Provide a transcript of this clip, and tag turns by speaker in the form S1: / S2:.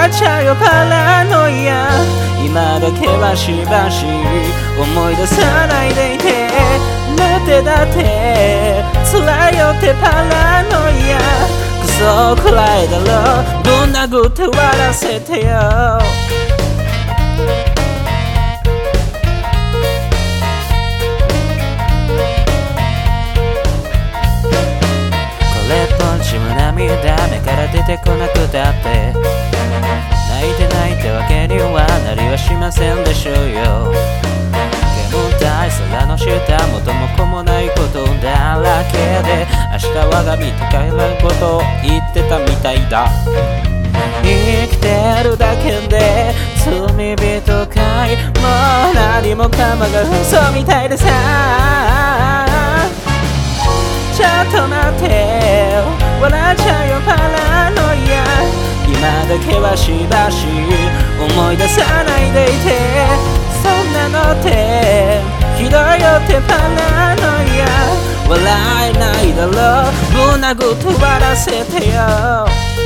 S1: 笑っちゃうよパラノイア。今だけはしばし思い出さないでいて、なんてだって辛いよってパラノイア。クソくらいだろ、ぶん殴って笑わせてよ。これっぽっちも涙目から出てこなくたって泣いて泣いてわけにはなりはしませんでしょうよ。煙たい空の下元も子もないことだらけで、明日我が身と帰らんことを言ってたみたいだ。生きてるだけで罪人かい、もう何もかもが嘘みたいでさ。ちょっと待って笑っちゃうよパラノイア。今だけはしばし思い出さないでいて、そんなのってひどいよってパラノイア。笑えないだろ、ぶん殴って笑わせてよ。